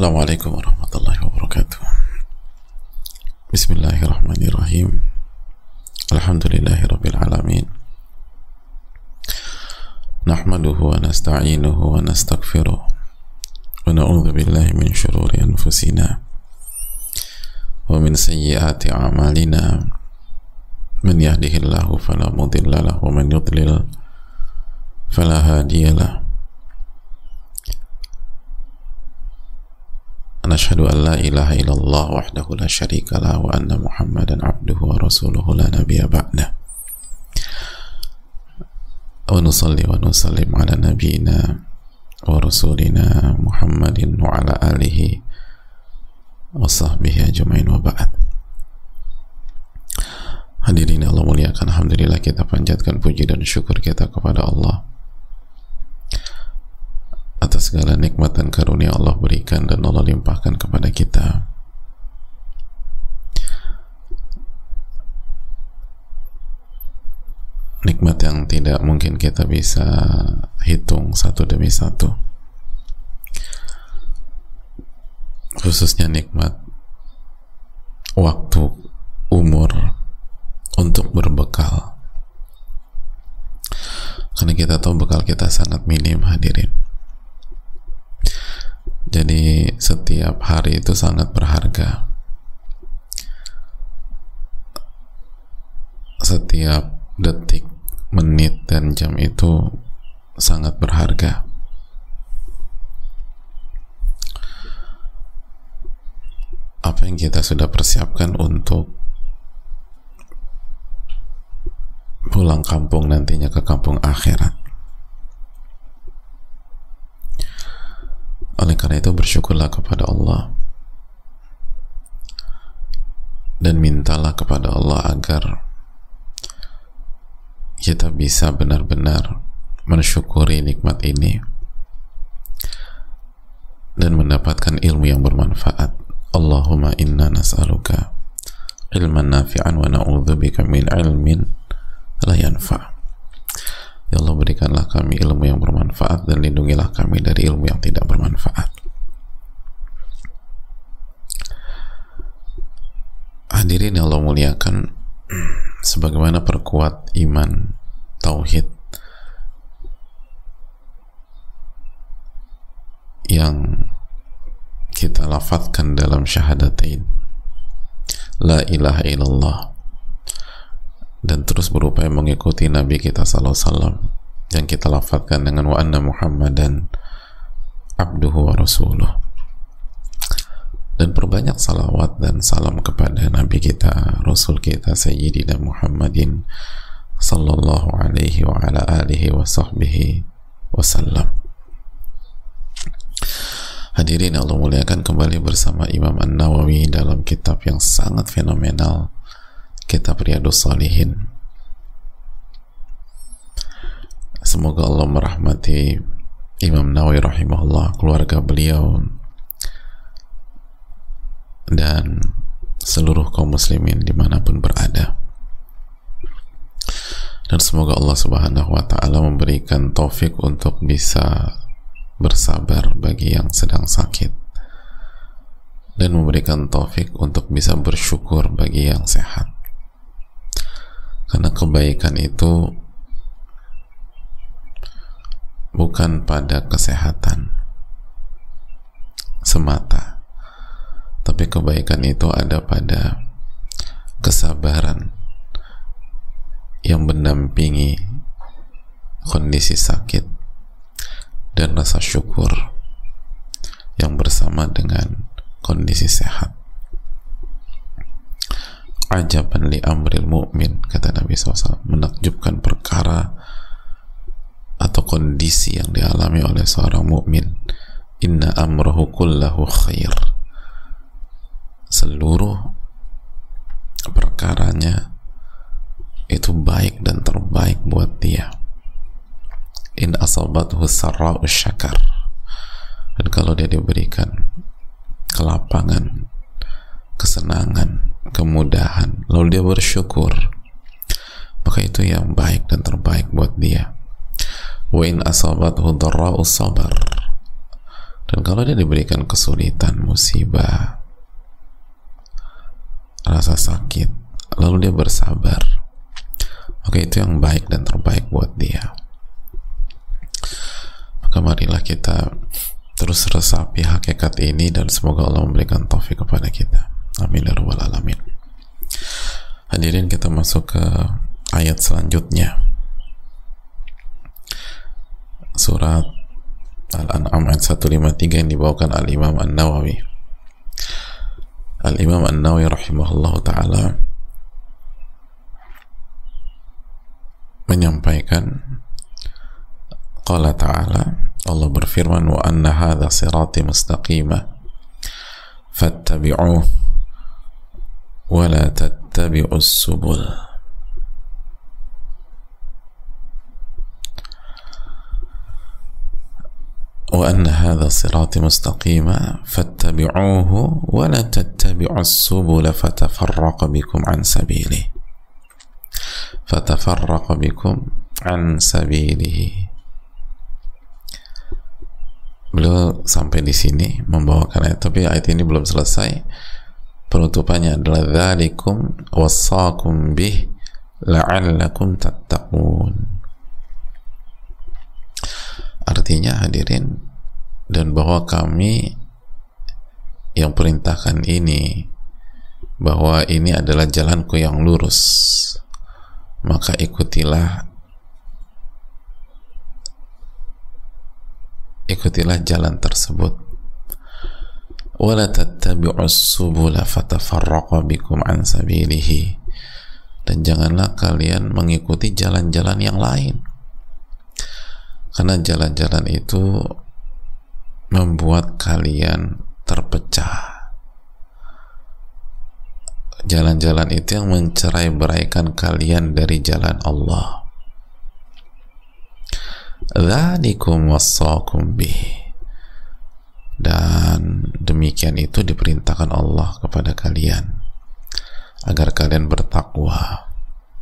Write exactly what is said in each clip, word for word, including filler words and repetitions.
Assalamualaikum warahmatullahi wabarakatuh. Bismillahirrahmanirrahim. Alhamdulillahi rabbil alamin. Nahmaduhu wa nasta'inuhu wa nastaghfiruh. Wa na'udzu billahi min shururi anfusina wa min sayyiati a'malina. Man yahdihillahu fala mudilla lahu wa man yudlil fala hadiya lahu. Nashhadu an la ilaha illallah wahdahu la syarika lah wa anna Muhammadan abduhu wa rasuluhu la nabiyya ba'dah. Wa nusalli wa nusallim ala nabiyyina wa rasulina Muhammadin wa ala alihi wa sahbihi ajma'in wa ba'd. Hadirin Allah muliakan, alhamdulillah kita panjatkan puji dan syukur kita kepada Allah atas segala nikmat dan karunia Allah berikan dan Allah limpahkan kepada kita. Nikmat yang tidak mungkin kita bisa hitung satu demi satu, khususnya nikmat waktu, umur untuk berbekal, karena kita tahu bekal kita sangat minim, hadirin. Jadi setiap hari itu sangat berharga. Setiap detik, menit, dan jam itu sangat berharga. Apa yang kita sudah persiapkan untuk pulang kampung nantinya ke kampung akhirat. Oleh karena itu bersyukurlah kepada Allah dan mintalah kepada Allah agar kita bisa benar-benar mensyukuri nikmat ini dan mendapatkan ilmu yang bermanfaat. Allahumma inna nas'aluka ilman nafi'an wa na'udzubika min ilmin la yanfa'. Ya Allah, berikanlah kami ilmu yang bermanfaat dan lindungilah kami dari ilmu yang tidak bermanfaat. Hadirin yang Allah muliakan, sebagaimana perkuat iman, tauhid yang kita lafazkan dalam syahadatain la ilaha illallah, dan terus berupaya mengikuti Nabi kita sallallahu alaihi wasallam yang kita lafazkan dengan wa anna Muhammadan abduhu wa rasuluh, dan perbanyak salawat dan salam kepada Nabi kita, Rasul kita Sayyidina Muhammadin sallallahu alaihi wa ala alihi wa sahbihi wasallam. Hadirin Allah muliakan, kembali bersama Imam An-Nawawi dalam kitab yang sangat fenomenal, kitab Riyadhus Shalihin. Semoga Allah merahmati Imam Nawawi rahimahullah, keluarga beliau, dan seluruh kaum muslimin dimanapun berada. Dan semoga Allah subhanahu wa ta'ala memberikan taufik untuk bisa bersabar bagi yang sedang sakit, dan memberikan taufik untuk bisa bersyukur bagi yang sehat. Karena kebaikan itu bukan pada kesehatan semata, tapi kebaikan itu ada pada kesabaran yang mendampingi kondisi sakit dan rasa syukur yang bersama dengan kondisi sehat. Ajaban li amril mu'min, kata Nabi shallallahu alaihi wasallam, menakjubkan perkara atau kondisi yang dialami oleh seorang mukmin. Inna amrahu kullahu khair, seluruh perkaranya itu baik dan terbaik buat dia. In asabathu sarra'u syakar, dan kalau dia diberikan kelapangan, kesenangan, kemudahan, lalu dia bersyukur, maka itu yang baik dan terbaik buat dia. Wa in asabathu dharra'u sabar, Dan kalau dia diberikan kesulitan, musibah, rasa sakit, lalu dia bersabar, maka itu yang baik dan terbaik buat dia. Maka marilah kita terus resapi hakikat ini, dan semoga Allah memberikan taufik kepada kita. Amin ya rabbal alamin. Hadirin, kita masuk ke ayat selanjutnya, surat Al-An'am ayat seratus lima puluh tiga yang dibawakan Al-Imam An-Nawawi. Al-Imam An-Nawawi rahimahullah ta'ala menyampaikan, qala ta'ala, Allah berfirman, wa anna hadha sirati mustaqima fattabi'uh wa la tattabi'us subul. Wa anna hadha sirati mustaqima fattabi'uhu wa la tattabi'us subula fatafarraqa bikum an sabili fatafarraqa bikum an sabilihi. Beliau sampai di sini membawakan ayat, tapi ayat ini belum selesai. Penutupannya adalah dzalikum wassaakum bih la'allakum tattaqun. Artinya, hadirin, dan bahwa kami yang perintahkan ini, bahwa ini adalah jalanku yang lurus, maka ikutilah ikutilah jalan tersebut. Wala tattabi'us subula fatafarraqa bikum an sabilihi, dan janganlah kalian mengikuti jalan-jalan yang lain, karena jalan-jalan itu membuat kalian terpecah. Jalan-jalan itu yang mencerai-beraikan kalian dari jalan Allah. Dzalikum wassaakum bih, dan demikian itu diperintahkan Allah kepada kalian agar kalian bertakwa,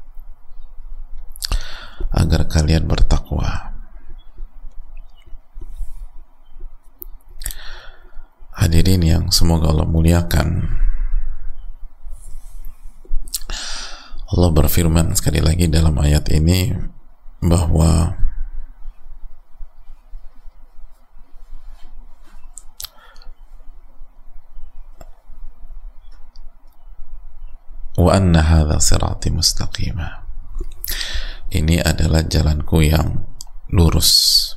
agar kalian bertakwa. Hadirin yang semoga Allah muliakan, Allah berfirman sekali lagi dalam ayat ini bahwa wa anna hadha sirati mustaqima, ini adalah jalanku yang lurus,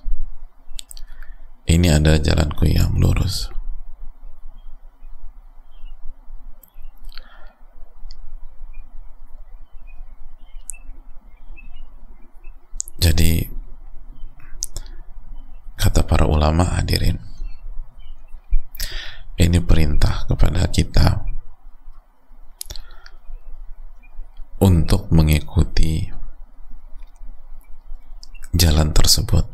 ini adalah jalanku yang lurus. Jadi kata para ulama, hadirin, ini perintah kepada kita untuk mengikuti jalan tersebut,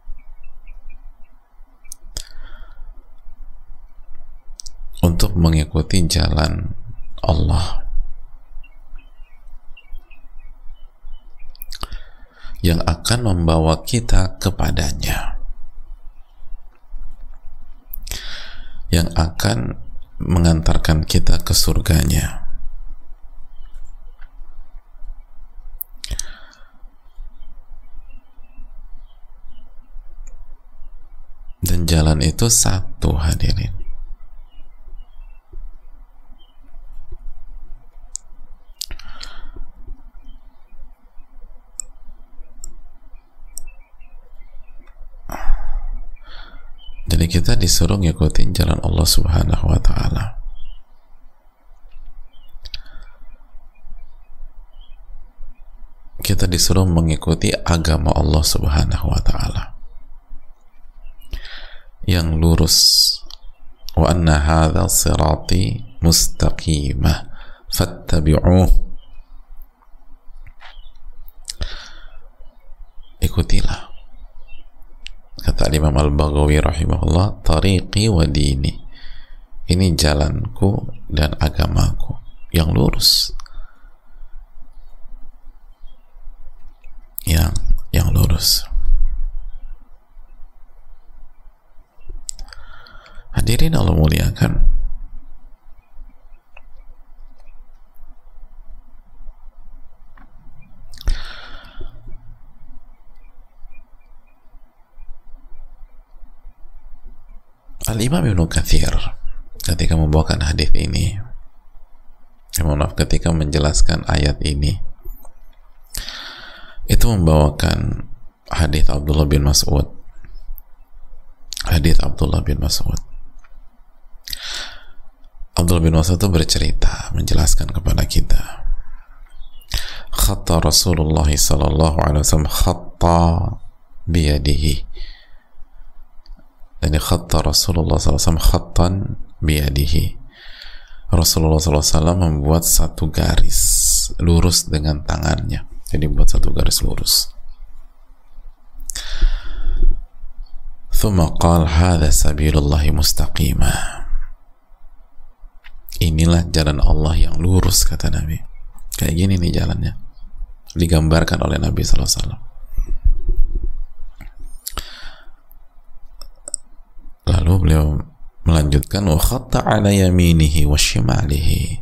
untuk mengikuti jalan Allah yang akan membawa kita kepadanya, yang akan mengantarkan kita ke surganya. Dan jalan itu satu, hadirin. Jadi kita disuruh ngikutin jalan Allah Subhanahu wa ta'ala. Kita disuruh mengikuti agama Allah Subhanahu wa ta'ala yang lurus. Wa anna hadha sirati mustaqimah fattabi'uh, ikutilah. Kata Imam Al-Baghawi rahimahullah, tariqi wa dini, ini jalanku dan agamaku yang lurus, yang yang lurus. Hadirin Allah muliakan, Al-Imam Ibnu Katsir ketika membawakan hadis ini, maaf, ketika menjelaskan ayat ini, itu membawakan hadis Abdullah bin Mas'ud. Hadis Abdullah bin Mas'ud. Abdullah bin Mas'ud itu bercerita, menjelaskan kepada kita, khatta Rasulullah sallallahu alaihi wasallam khatta biyadihi. Jadi khatta Rasulullah sallallahu alaihi wasallam khattan biyadihi. Rasulullah sallallahu alaihi wasallam membuat satu garis lurus dengan tangannya. Jadi buat satu garis lurus. Thumma qala hadha sabilullahi mustaqima. Inilah jalan Allah yang lurus, kata Nabi. Kayak gini nih jalannya. Digambarkan oleh Nabi sallallahu alaihi wasallam. Lalu beliau melanjutkan wa khatta ala yaminihi wa shimalihi.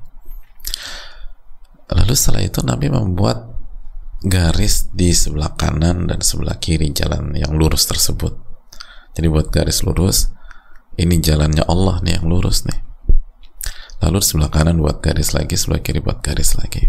Lalu setelah itu Nabi membuat garis di sebelah kanan dan sebelah kiri jalan yang lurus tersebut. Jadi buat garis lurus, ini jalannya Allah nih yang lurus nih. Lalu di sebelah kanan buat garis lagi, sebelah kiri buat garis lagi.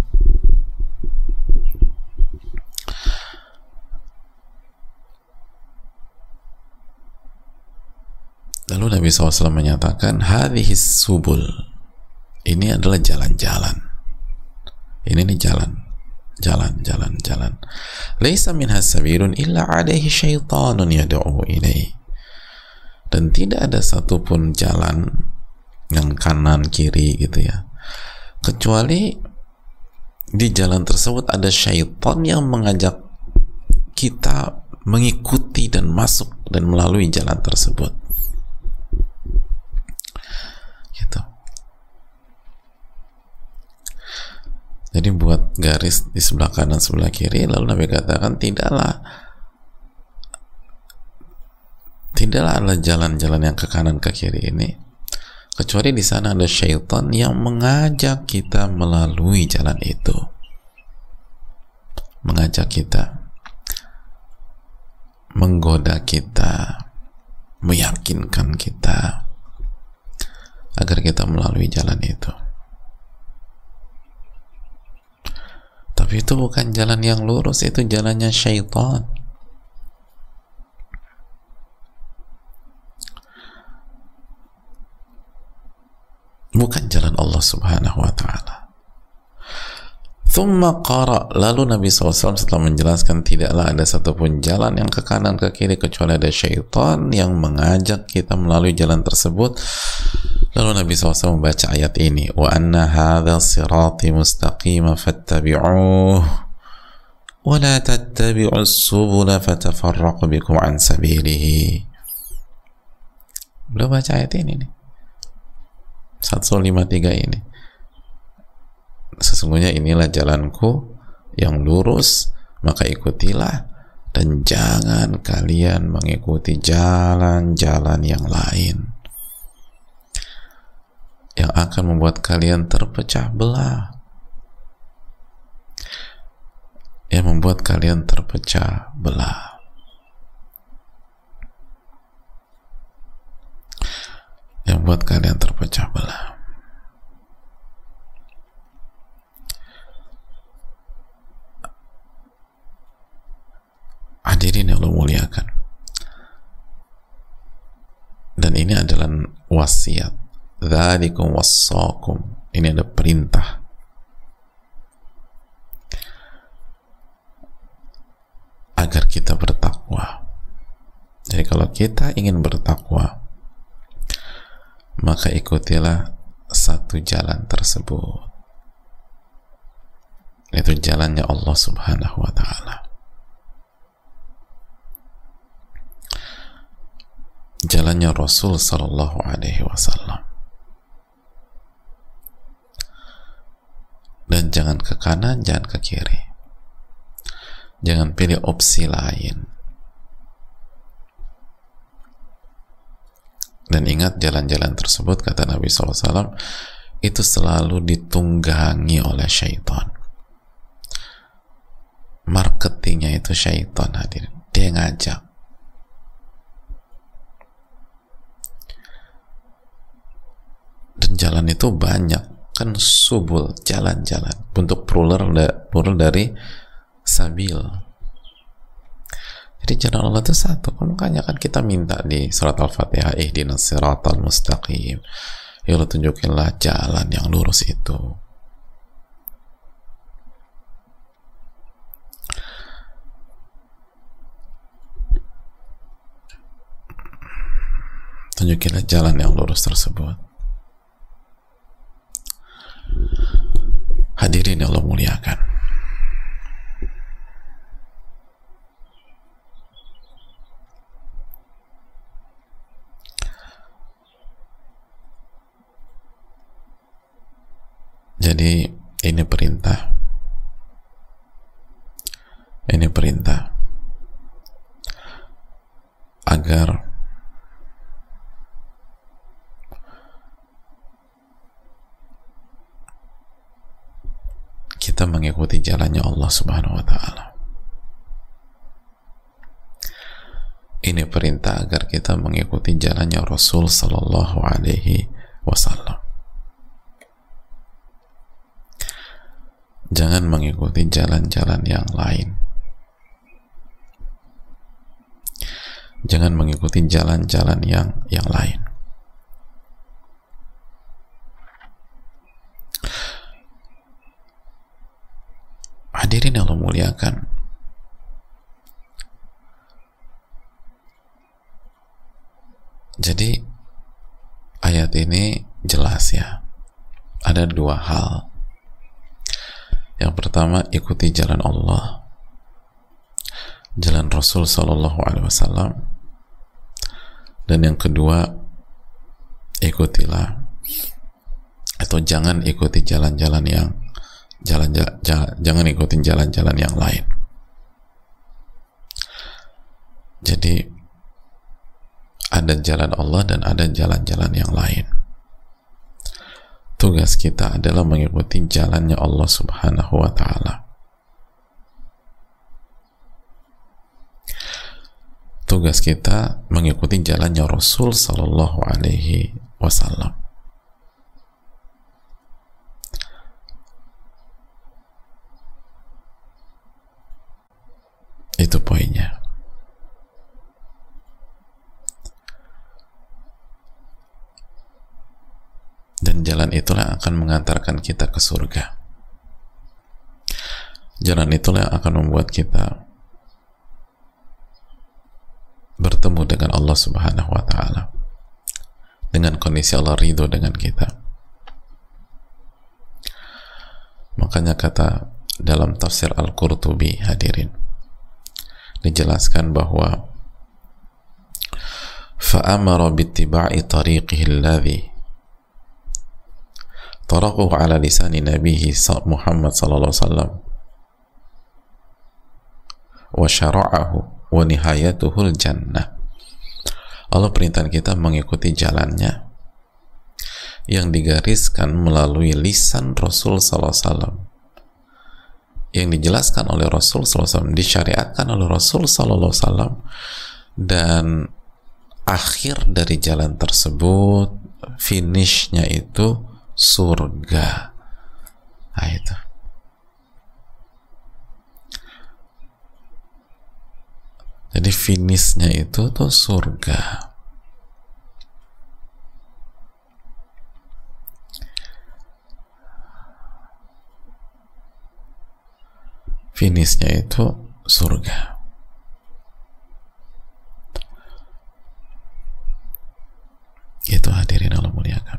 Lalu Nabi shallallahu alaihi wasallam menyatakan, hadhis subul, ini adalah jalan-jalan. Ini nih jalan, jalan, jalan, jalan. Laisa minha sabilun illa alaihi syaitanun yad'u ilaihi. Dan tidak ada satupun jalan yang kanan kiri gitu ya, kecuali di jalan tersebut ada syaitan yang mengajak kita mengikuti dan masuk dan melalui jalan tersebut. Gitu. Jadi buat garis di sebelah kanan sebelah kiri, lalu Nabi katakan tidaklah tidaklah ada jalan-jalan yang ke kanan ke kiri ini kecuali di sana ada syaitan yang mengajak kita melalui jalan itu, mengajak kita, menggoda kita, meyakinkan kita agar kita melalui jalan itu. Tapi itu bukan jalan yang lurus, itu jalannya syaitan. Bukan jalan Allah subhanahu wa ta'ala. Thumma qara, lalu Nabi shallallahu alaihi wasallam setelah menjelaskan tidaklah ada satupun jalan yang ke kanan ke kiri kecuali ada syaitan yang mengajak kita melalui jalan tersebut. Lalu Nabi shallallahu alaihi wasallam membaca ayat ini, wa anna hadha sirati mustaqima fattabi'uh wa la tattabi'us subula fatafarraqu bikum an sabilihi. Belum baca ayat ini nih, seratus lima puluh tiga ini. Sesungguhnya inilah jalanku yang lurus, maka ikutilah, dan jangan kalian mengikuti jalan-jalan yang lain yang akan membuat kalian terpecah belah, yang membuat kalian terpecah belah. Yang membuat kalian terpecah belah. Hadirin yang Allah muliakan. Dan ini adalah wasiat. Dzalikum wassaakum. Ini ada perintah. Agar kita bertakwa. Jadi kalau kita ingin bertakwa, maka ikutilah satu jalan tersebut. Itu jalannya Allah subhanahu wa ta'ala. Jalannya Rasul sallallahu alaihi wasallam. Dan jangan ke kanan, jangan ke kiri. Jangan pilih opsi lain. Dan ingat, jalan-jalan tersebut, kata Nabi shallallahu alaihi wasallam, itu selalu ditunggangi oleh syaitan. Marketingnya itu syaitan, hadirin. Dia ngajak. Dan jalan itu banyak, kan subul, jalan-jalan. Bentuk plural, plural dari sabil. Jadi jalan Allah itu satu. Makanya kan kita minta di surat Al-Fatihah, ihdinas siratal mustaqim. Ya Allah, tunjukinlah jalan yang lurus itu. Tunjukinlah jalan yang lurus tersebut. Hadirin yang Allah muliakan. Jadi ini perintah. Ini perintah agar kita mengikuti jalannya Allah Subhanahu wa Ta'ala. Ini perintah agar kita mengikuti jalannya Rasul Sallallahu Alaihi Wasallam. Jangan mengikuti jalan-jalan yang lain. Jangan mengikuti jalan-jalan yang yang lain. Hadirin yang Allah muliakan, jadi ayat ini jelas ya, ada dua hal. Yang pertama, ikuti jalan Allah, jalan Rasul Sallallahu Alaihi Wasallam. Dan yang kedua, ikutilah atau jangan ikuti jalan-jalan yang jalan, jalan jangan ikutin jalan-jalan yang lain. Jadi ada jalan Allah dan ada jalan-jalan yang lain. Tugas kita adalah mengikuti jalannya Allah Subhanahu wa Ta'ala. Tugas kita mengikuti jalannya Rasul Sallallahu Alaihi Wasallam. Itu poinnya. Dan jalan itulah yang akan mengantarkan kita ke surga. Jalan itulah yang akan membuat kita bertemu dengan Allah Subhanahu wa Ta'ala, dengan kondisi Allah ridho dengan kita. Makanya kata dalam tafsir Al-Qurtubi, hadirin, dijelaskan bahwa fa'amara bittiba'i tariqihi alladhi taraquhu ala lisani nabihi Muhammad sallallahu alaihi wasallam wa syara'ahu wa nihayatuhul jannah. Allah perintahkan kita mengikuti jalannya yang digariskan melalui lisan Rasul sallallahu alaihi wasallam, yang dijelaskan oleh Rasul sallallahu alaihi wasallam, disyariatkan oleh Rasul sallallahu alaihi wasallam, dan akhir dari jalan tersebut, finishnya itu surga. Nah, itu. Jadi finishnya itu tuh surga. Finishnya itu surga. Itu hadirin Allah muliakan.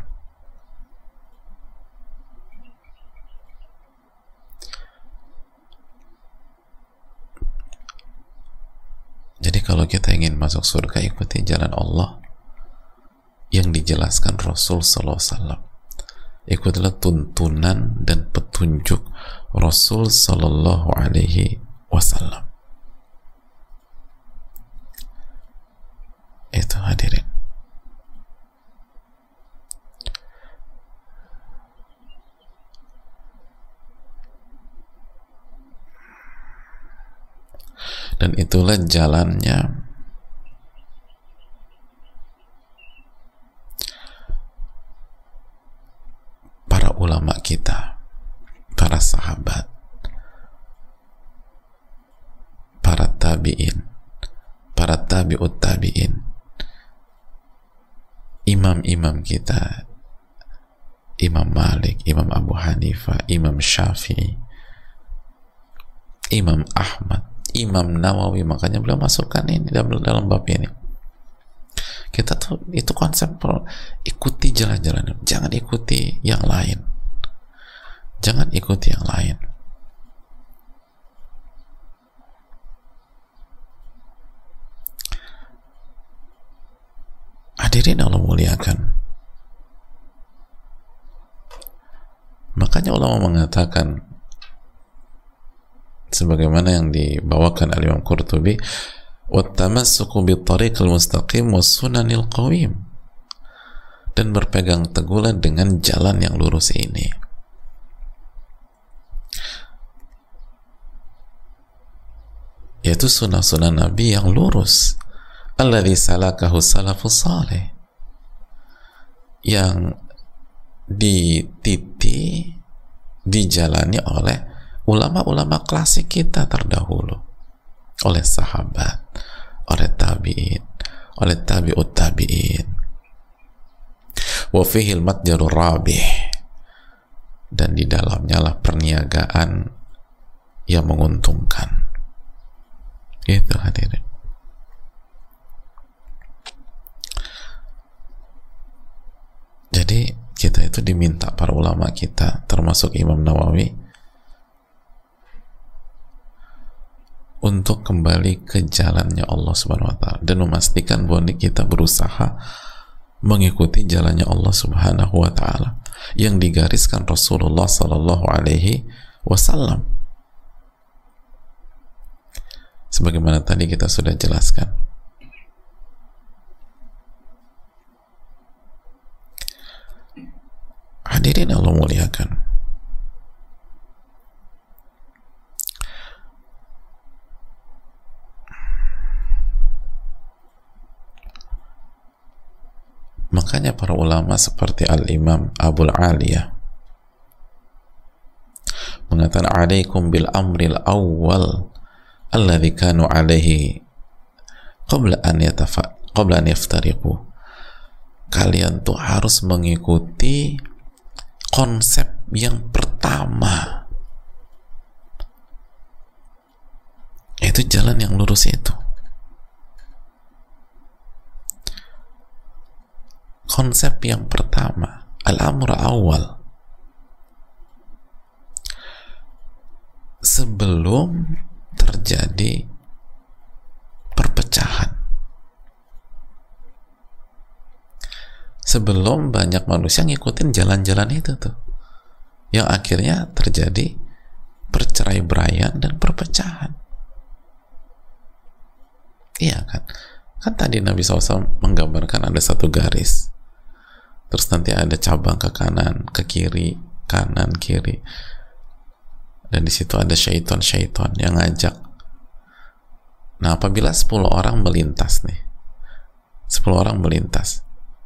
Jadi kalau kita ingin masuk surga, ikuti jalan Allah yang dijelaskan Rasul sallallahu alaihi wasallam. Ikutilah tuntunan dan petunjuk Rasul sallallahu alaihi wasallam. Itu hadirin. Dan itulah jalannya para ulama kita, para sahabat, para tabi'in, para tabi'ut tabi'in, imam-imam kita, Imam Malik, Imam Abu Hanifah, Imam Syafi'i, Imam Ahmad, Imam Nawawi. Makanya beliau masukkan ini dalam, dalam bab ini. Kita tuh itu konsep, ikuti jalan-jalan, jangan ikuti yang lain, jangan ikuti yang lain. Hadirin Allah muliakan. Makanya ulama mengatakan, sebagaimana yang dibawakan al-Imam Qurtubi, wattamassuku bittariqil mustaqim wassunanil qawim, dan berpegang teguhlah dengan jalan yang lurus ini. Yaitu sunnah-sunnah Nabi yang lurus, alladzi salakahu salafus salih, yang dititi, dijalani oleh ulama-ulama klasik kita terdahulu, oleh sahabat, oleh tabi'in, oleh tabi'ut tabi'in. Wa fihi al-matjarur rabih, dan di dalamnya lah perniagaan yang menguntungkan. Itu hadirin. Jadi kita itu diminta, para ulama kita termasuk Imam Nawawi, untuk kembali ke jalannya Allah Subhanahu wa taala dan memastikan bahwa kita berusaha mengikuti jalannya Allah Subhanahu wa taala yang digariskan Rasulullah sallallahu alaihi wasallam. Sebagaimana tadi kita sudah jelaskan. Hadirin Allah muliakan. Makanya para ulama seperti Al-Imam Abul Aliyah mengatakan, alaikum bil amril awwal alladhi kanu alaihi qabla an yatafa qabla an yaftariqu. Kalian tuh harus mengikuti konsep yang pertama, yaitu jalan yang lurus itu. Konsep yang pertama, al-amr awal, sebelum terjadi perpecahan, sebelum banyak manusia ngikutin jalan-jalan itu tuh, yang akhirnya terjadi perceraian dan perpecahan. Iya kan? Kan tadi Nabi shallallahu alaihi wasallam menggambarkan ada satu garis, terus nanti ada cabang ke kanan, ke kiri, kanan, kiri, dan di situ ada syaitan-syaitan yang ngajak. Nah, apabila sepuluh orang melintas nih, sepuluh orang melintas,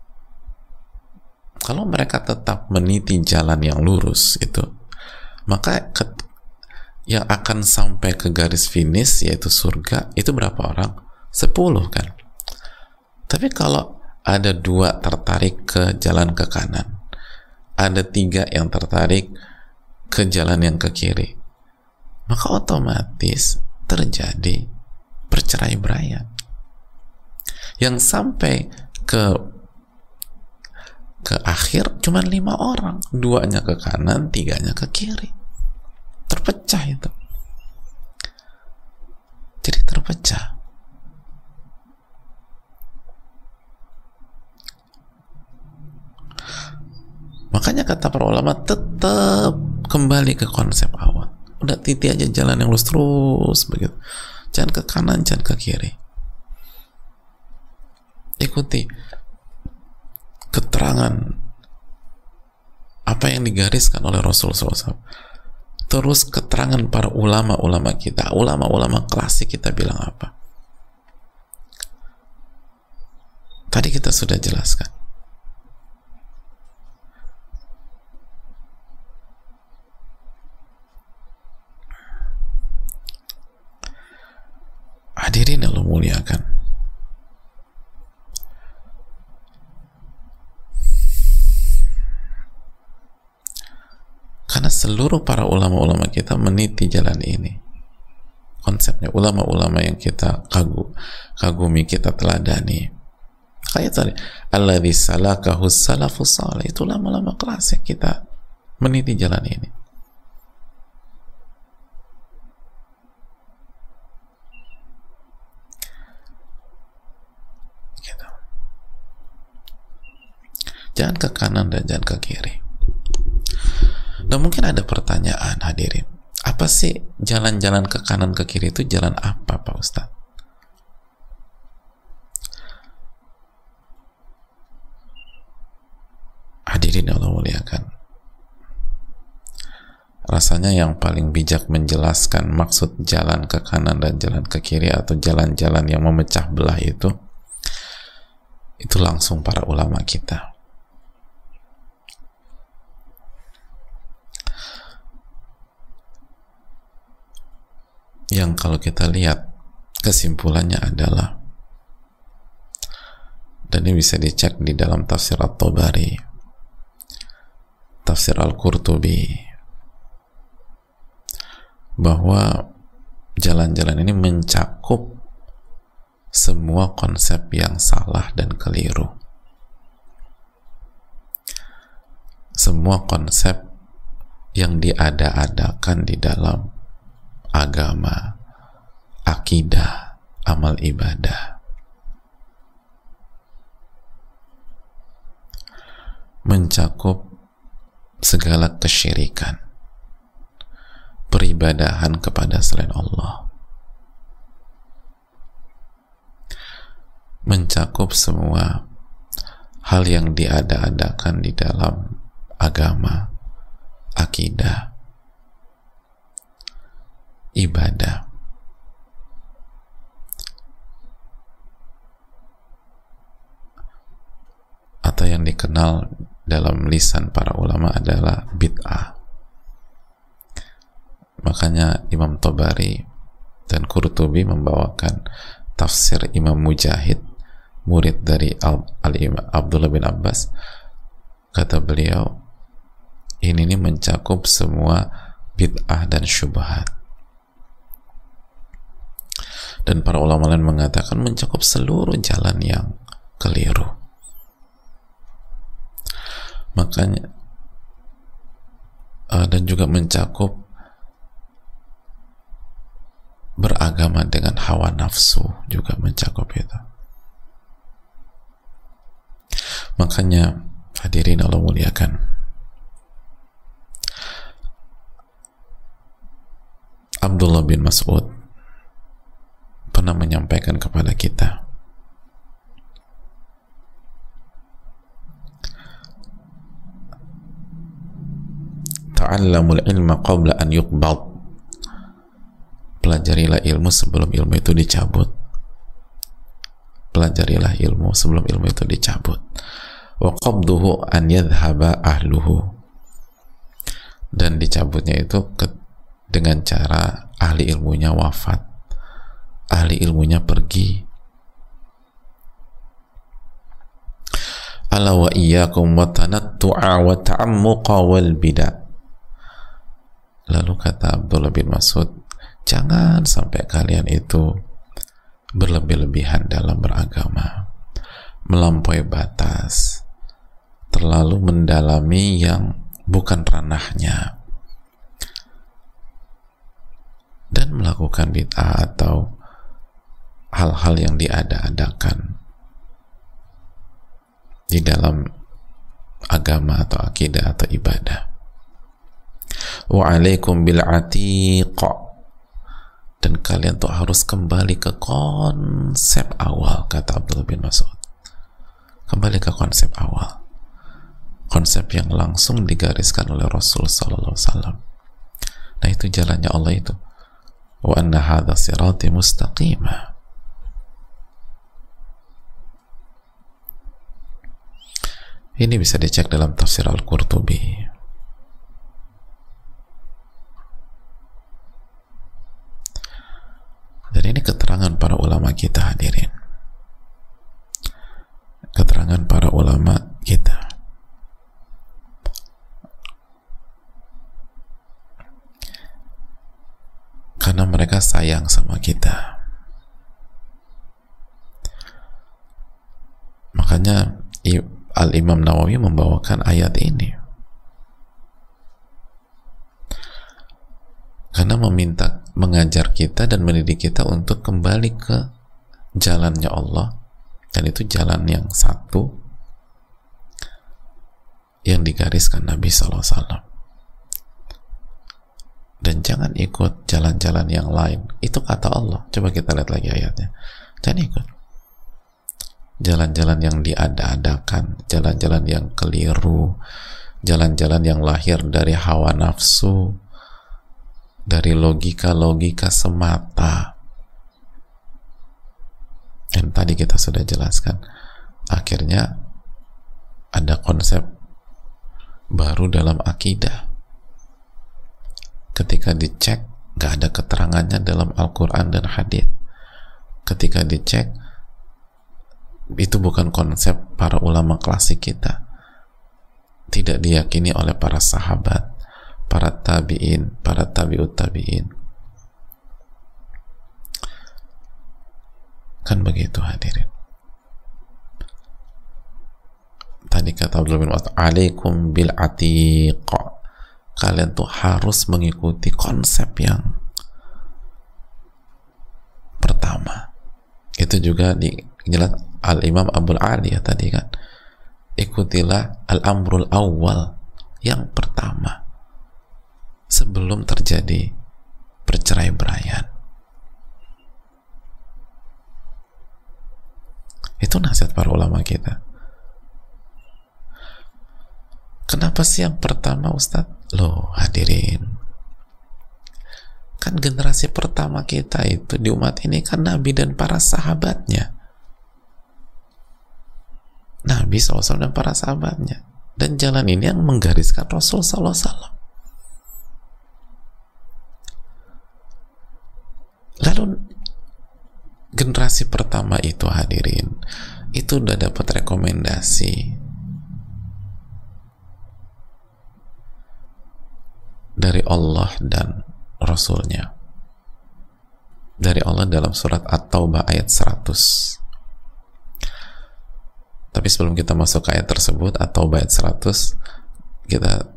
kalau mereka tetap meniti jalan yang lurus itu, maka ke, yang akan sampai ke garis finish yaitu surga itu berapa orang? Sepuluh kan? Tapi kalau ada dua tertarik ke jalan ke kanan, ada tiga yang tertarik ke jalan yang ke kiri, maka otomatis terjadi perceraian. Yang sampai ke ke akhir cuma lima orang, duanya ke kanan, tiganya ke kiri, terpecah itu. Jadi terpecah. Makanya kata para ulama, tetap kembali ke konsep awal. Udah titi aja jalan yang lurus terus begitu. Jangan ke kanan, jangan ke kiri. Ikuti keterangan apa yang digariskan oleh Rasulullah shallallahu alaihi wasallam. Terus keterangan para ulama-ulama kita, ulama-ulama klasik kita bilang apa? Tadi kita sudah jelaskan. Hadirin yang Allah muliakan, karena seluruh para ulama-ulama kita meniti jalan ini. Konsepnya ulama-ulama yang kita kagum, kagumi, kita teladani. Kayak tadi, alladzi salakahu salafus salih, itu ulama-ulama klasik kita meniti jalan ini. Gitu. Jangan ke kanan dan jangan ke kiri. Dan mungkin ada pertanyaan, hadirin, apa sih jalan-jalan ke kanan ke kiri itu jalan apa, Pak Ustadz? Hadirin yang Allah muliakan, rasanya yang paling bijak menjelaskan maksud jalan ke kanan dan jalan ke kiri atau jalan-jalan yang memecah belah itu itu langsung para ulama kita. Yang kalau kita lihat kesimpulannya adalah, dan ini bisa dicek di dalam tafsir At-Tabari, tafsir Al-Qurtubi, bahwa jalan-jalan ini mencakup semua konsep yang salah dan keliru, semua konsep yang diada-adakan di dalam agama, akidah, amal ibadah, mencakup segala kesyirikan, peribadahan kepada selain Allah, mencakup semua hal yang diada-adakan di dalam agama, akidah, ibadah, atau yang dikenal dalam lisan para ulama adalah bid'ah. Makanya Imam Tabari dan Qurtubi membawakan tafsir Imam Mujahid, murid dari Al-Imam Abdullah bin Abbas. Kata beliau, ini nih mencakup semua bid'ah dan syubhat. Dan para ulama lain mengatakan mencakup seluruh jalan yang keliru. Makanya uh, dan juga mencakup beragama dengan hawa nafsu, juga mencakup itu. Makanya hadirin Allah muliakan, Abdullah bin Mas'ud pernah menyampaikan kepada kita, ta'allamul ilma qabla an yuqbad, pelajarilah ilmu sebelum ilmu itu dicabut. Pelajarilah ilmu sebelum ilmu itu dicabut. Wa qabduhu an yadhhaba ahluhu, dan dicabutnya itu ke, dengan cara ahli ilmunya wafat, ahli ilmunya pergi. Ala wa iyyakum wa tanattu'a wa ta'ammuqa wal bid'ah. Lalu kata Abdullah bin Mas'ud, jangan sampai kalian itu berlebih-lebihan dalam beragama, melampaui batas, terlalu mendalami yang bukan ranahnya, dan melakukan bid'ah atau hal-hal yang diada-adakan di dalam agama atau akidah atau ibadah. Wa alaikum bil atiq, dan kalian tuh harus kembali ke konsep awal, kata Abdullah bin Mas'ud. Kembali ke konsep awal, konsep yang langsung digariskan oleh Rasul sallallahu alaihi wasallam, Nah, itu jalannya Allah itu. Wa anna hadha sirati mustaqima. Ini bisa dicek dalam tafsir Al-Qurtubi. Dan ini keterangan para ulama kita, hadirin. Keterangan para ulama kita. Karena mereka sayang sama kita. Makanya Al-Imam Nawawi membawakan ayat ini. Karena meminta, mengajar kita dan mendidik kita untuk kembali ke jalannya Allah. Dan itu jalan yang satu yang digariskan Nabi shallallahu alaihi wasallam. Dan jangan ikut jalan-jalan yang lain. Itu kata Allah. Coba kita lihat lagi ayatnya. Jangan ikut jalan-jalan yang diada-adakan, jalan-jalan yang keliru, jalan-jalan yang lahir dari hawa nafsu, dari logika-logika semata. Dan tadi kita sudah jelaskan, akhirnya ada konsep baru dalam akidah. Ketika dicek, gak ada keterangannya dalam Al-Quran dan Hadits. Ketika dicek, itu bukan konsep para ulama klasik kita. Tidak diyakini oleh para sahabat, para tabi'in, para tabi'ut tabi'in. Kan begitu, hadirin. Tadi kata Abdullah bin Mas'ud, alaikum bil atiq. Kalian tuh harus mengikuti konsep yang pertama. Itu juga di jelas Al-Imam Abul Aliyah tadi kan, ikutilah al-amrul awal, yang pertama sebelum terjadi perceraian. Itu nasihat para ulama kita. Kenapa sih yang pertama, Ustadz? Loh, hadirin, kan generasi pertama kita itu di umat ini kan Nabi dan para sahabatnya. Nabi shallallahu alaihi wasallam dan para sahabatnya. Dan jalan ini yang menggariskan Rasul shallallahu alaihi wasallam. Lalu generasi pertama itu, hadirin, itu udah dapat rekomendasi dari Allah dan Rasulnya. Dari Allah dalam surat At-Taubah ayat seratus. Tapi sebelum kita masuk ke ayat tersebut, atau ayat seratus, kita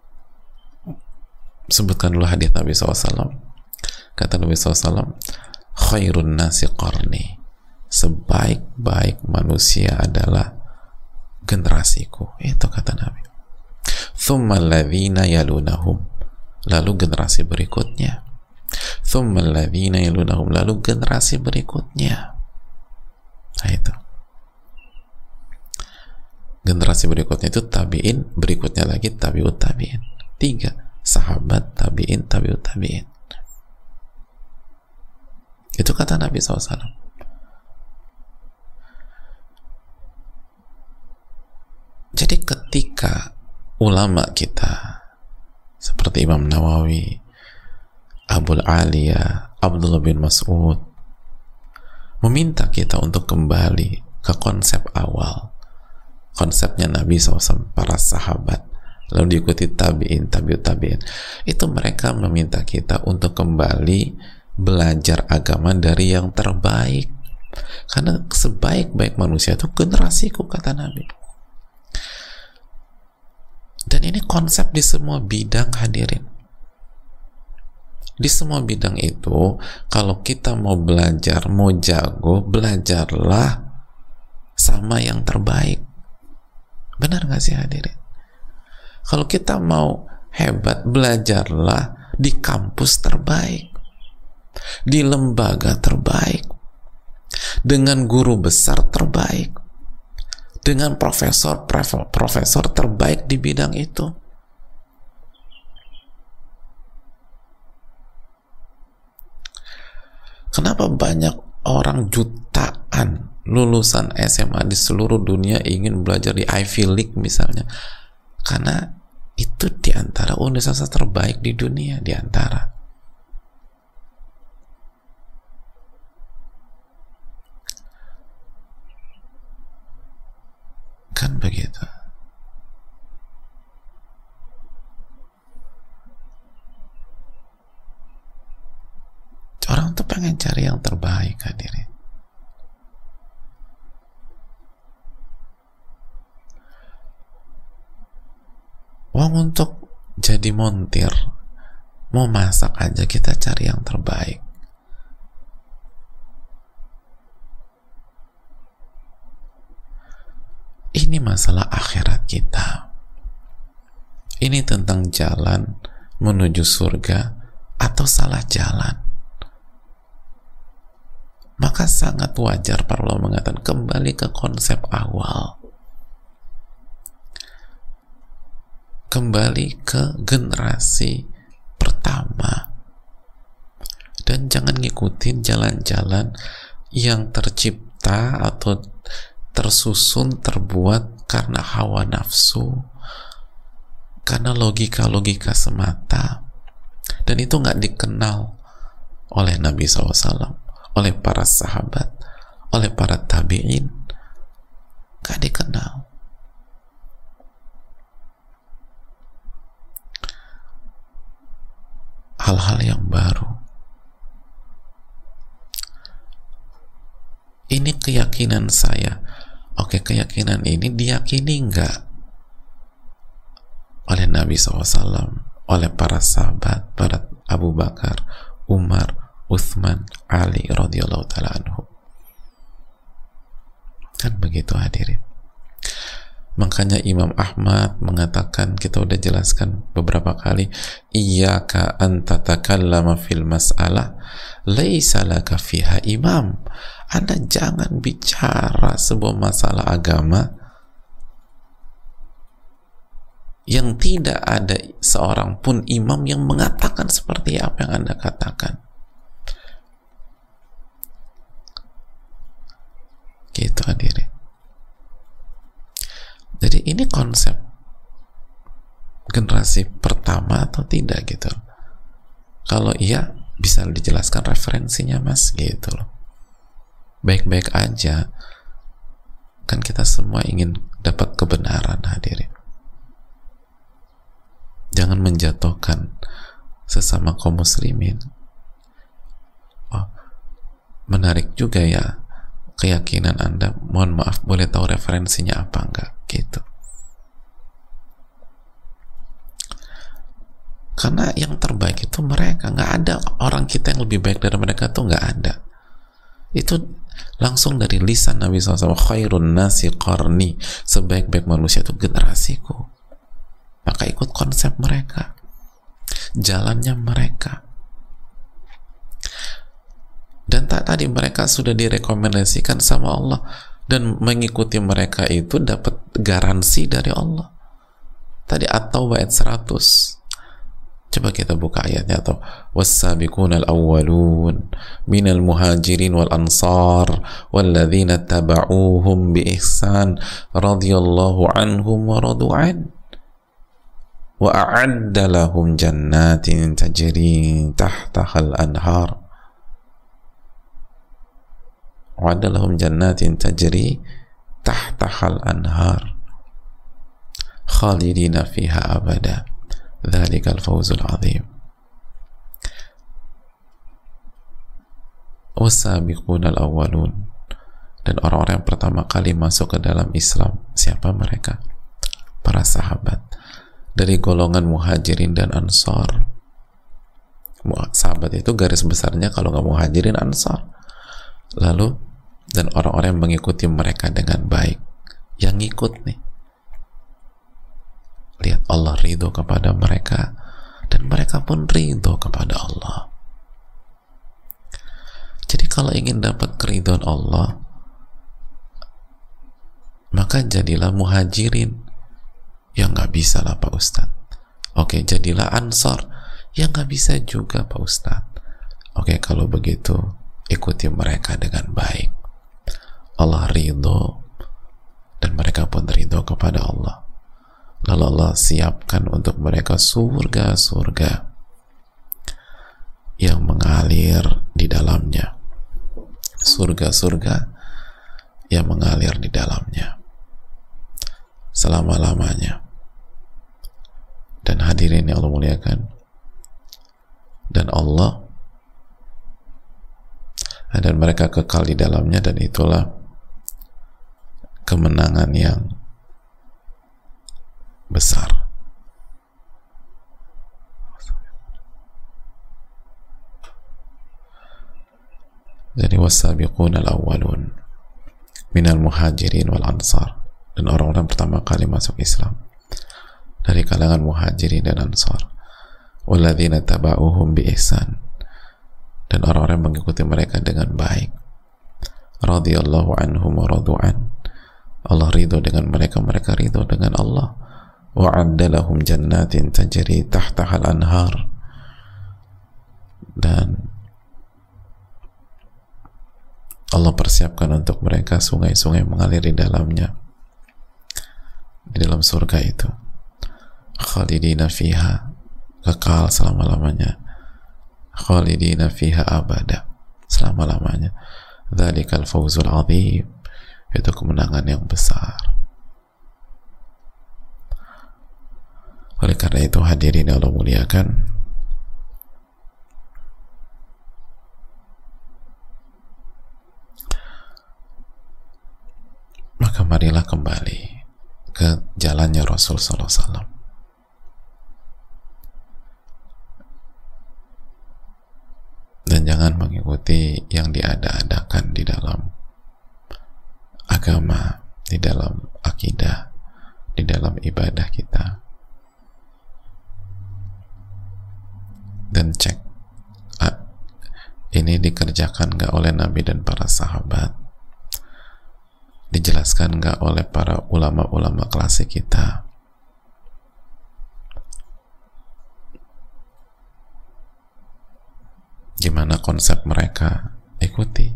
sebutkan dulu hadis Nabi shallallahu alaihi wasallam. Kata Nabi shallallahu alaihi wasallam, khairun nasi qarni, sebaik-baik manusia adalah generasiku. Itu kata Nabi. Thumma alladhina yalunahum, lalu generasi berikutnya. Thumma alladhina yalunahum, lalu generasi berikutnya. Nah, itu generasi berikutnya itu tabi'in, berikutnya lagi tabi'ut tabi'in. Tiga, sahabat, tabi'in, tabi'ut tabi'in. Itu kata Nabi shallallahu alaihi wasallam. Jadi ketika ulama kita seperti Imam Nawawi, Abul Aliyah, Abdullah bin Mas'ud meminta kita untuk kembali ke konsep awal, konsepnya Nabi shallallahu alaihi wasallam, para sahabat, lalu diikuti tabi'in, tabi'ut tabi'in, itu mereka meminta kita untuk kembali belajar agama dari yang terbaik. Karena sebaik-baik manusia itu generasiku, kata Nabi. Dan ini konsep di semua bidang, hadirin. Di semua bidang itu, kalau kita mau belajar, mau jago, belajarlah sama yang terbaik. Benar gak sih, hadirin? Kalau kita mau hebat, belajarlah di kampus terbaik, di lembaga terbaik, dengan guru besar terbaik, dengan profesor profesor terbaik di bidang itu. Kenapa banyak orang jutaan lulusan S M A di seluruh dunia ingin belajar di Ivy League misalnya? Karena itu diantara universitas terbaik di dunia, diantara. Kan begitu. Orang tuh pengen cari yang terbaik, hadirin. Uang untuk jadi montir, mau masak aja kita cari yang terbaik. Ini masalah akhirat kita. Ini tentang jalan menuju surga atau salah jalan. Maka sangat wajar para ulama mengatakan kembali ke konsep awal, kembali ke generasi pertama, dan jangan ngikutin jalan-jalan yang tercipta atau tersusun, terbuat karena hawa nafsu, karena logika-logika semata, dan itu nggak dikenal oleh Nabi shallallahu alaihi wasallam, oleh para sahabat, oleh para tabi'in, gak dikenal. Hal-hal yang baru. Ini keyakinan saya. Oke, keyakinan ini diyakini enggak oleh Nabi shallallahu alaihi wasallam, oleh para sahabat, para Abu Bakar, Umar, Uthman, Ali radhiyallahu ta'ala anhu. Kan begitu, hadirin. Makanya Imam Ahmad mengatakan, kita udah jelaskan beberapa kali, iyyaka an tatakallama fil mas'alah laisa laka fiha imam. Anda jangan bicara sebuah masalah agama yang tidak ada seorang pun imam yang mengatakan seperti apa yang Anda katakan. Gitu, hadirin. Jadi ini konsep generasi pertama atau tidak gitu. Kalau iya, bisa dijelaskan referensinya, Mas, gitu loh. Baik-baik aja. Kan kita semua ingin dapat kebenaran, hadirin. Jangan menjatuhkan sesama kaum muslimin. Oh, menarik juga ya keyakinan Anda, mohon maaf, boleh tahu referensinya apa enggak, gitu. Karena yang terbaik itu mereka, nggak ada orang kita yang lebih baik dari mereka, tuh nggak ada. Itu langsung dari lisan Nabi shallallahu alaihi wasallam, khairun nasi qarni, sebaik-baik manusia itu generasiku. Maka ikut konsep mereka, jalannya mereka. Dan tak tadi mereka sudah direkomendasikan sama Allah, dan mengikuti mereka itu dapat garansi dari Allah. Tadi At-Taubah ayat seratus. Coba kita buka ayatnya, atau was-sabiqunal awwalun minal muhajirin wal ansar walladzina tabauhum bi ihsan radhiyallahu anhum wa radu'an wa a'adda lahum jannatin tajri tahtahal anhar wa'adda lahum jannatin tajri tahtahal anhar khalidina fiha abada dzalikal fawzul azim. Wasabiqunal awwalun, dan orang-orang yang pertama kali masuk ke dalam Islam, siapa mereka? Para sahabat dari golongan muhajirin dan ansar. Sahabat itu garis besarnya kalau nggak muhajirin, ansar. Lalu, dan orang-orang yang mengikuti mereka dengan baik, yang ngikut nih, lihat Allah ridho kepada mereka, dan mereka pun ridho kepada Allah. Jadi kalau ingin dapat keridhaan Allah, maka jadilah muhajirin. Ya nggak bisa lah Pak Ustadz. Oke, jadilah ansar. Ya nggak bisa juga Pak Ustadz. Oke, kalau begitu ikuti mereka dengan baik. Allah ridho dan mereka pun ridho kepada Allah. Lalu Allah siapkan untuk mereka surga-surga yang mengalir di dalamnya, surga-surga yang mengalir di dalamnya selama-lamanya. Dan hadirin yang Allah muliakan, dan Allah dan mereka kekal di dalamnya, dan itulah kemenangan yang besar. Jadi was-sabiquna al-awwalun minal muhajirin wal ansar, dan orang-orang pertama kali masuk Islam dari kalangan muhajirin dan ansar, walladzina taba'uhum bi ihsan, dan orang-orang yang mengikuti mereka dengan baik, radhiyallahu anhum wa radu'an, Allah ridho dengan mereka, mereka ridho dengan Allah, wa'adda lahum jannatin tajri tahtaha al-anhar, dan Allah persiapkan untuk mereka sungai-sungai mengalir di dalamnya, di dalam surga itu, khalidina fiha, kekal selama-lamanya, khalidina fiha abada, selama-lamanya. Dzalikal fawzul azim, itu kemenangan yang besar. Oleh karena itu hadirin yang Allah muliakan, maka marilah kembali ke jalannya Rasul sallallahu alaihi wasallam. Dan jangan mengikuti yang diada-adakan di dalam agama, di dalam akidah, di dalam ibadah kita. Dan cek, ah, ini dikerjakan gak oleh Nabi dan para sahabat, dijelaskan gak oleh para ulama-ulama klasik kita, gimana konsep mereka, ikuti.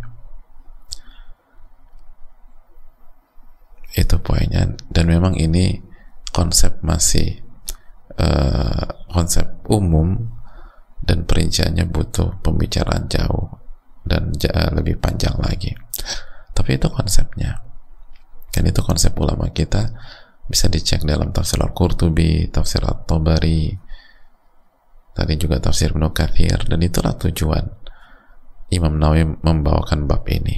Itu poinnya. Dan memang ini konsep masih uh, konsep umum, dan perinciannya butuh pembicaraan jauh dan jauh lebih panjang lagi, tapi itu konsepnya. Kan itu konsep ulama kita, bisa dicek dalam tafsir Al-Qurtubi, tafsir At-Tabari, tadi juga tafsir Ibnu Katsir, dan itulah tujuan Imam Nawawi membawakan bab ini.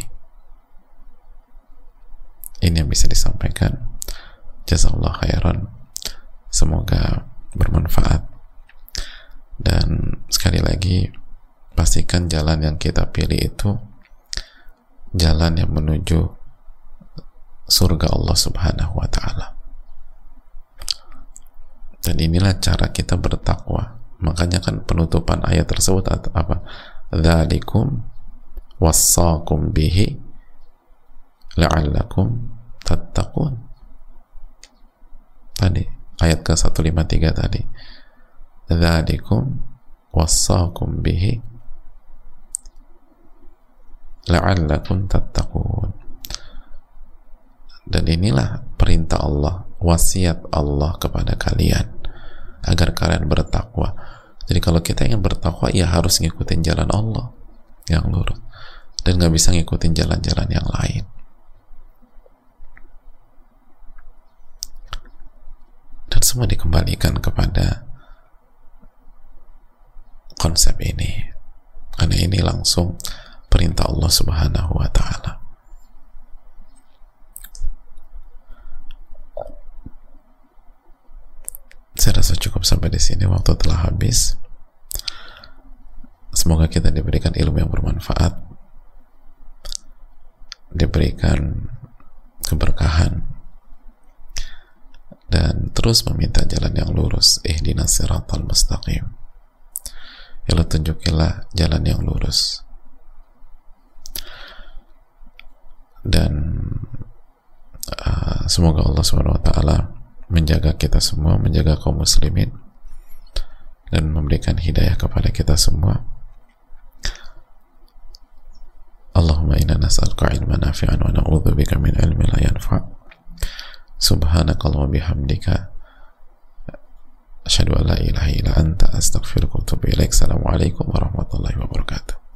Ini yang bisa disampaikan. Jazakallahu khairan, semoga bermanfaat. Dan sekali lagi, pastikan jalan yang kita pilih itu jalan yang menuju surga Allah subhanahu wa ta'ala. Dan inilah cara kita bertakwa. Makanya kan penutupan ayat tersebut apa? Dzalikum wassaakum bihi la'allakum tattaqun. Tadi ayat ke seratus lima puluh tiga tadi. Dzalikum wassaakum bihi la'allakum tattaqun. Dan inilah perintah Allah, wasiat Allah kepada kalian agar kalian bertakwa. Jadi kalau kita ingin bertakwa, ya harus ngikutin jalan Allah yang lurus, dan nggak bisa ngikutin jalan-jalan yang lain. Dan semua dikembalikan kepada konsep ini, karena ini langsung perintah Allah subhanahu wa ta'ala. Saya rasa cukup sampai di sini, waktu telah habis. Semoga kita diberikan ilmu yang bermanfaat, diberikan keberkahan, dan terus meminta jalan yang lurus. Ihdinas siratal mustaqim, ya Allah tunjukilah jalan yang lurus. Dan uh, semoga Allah subhanahu wa ta'ala menjaga kita semua, menjaga kaum muslimin, dan memberikan hidayah kepada kita semua. nas'aluka ilman nafi'an wa na'udzubika min ilmin la yanfa'. Subhanakallahumma bihamdika asyhadu an la ilaha illa anta astaghfiruka wa atubu ilaik. Assalamualaikum warahmatullahi wabarakatuh.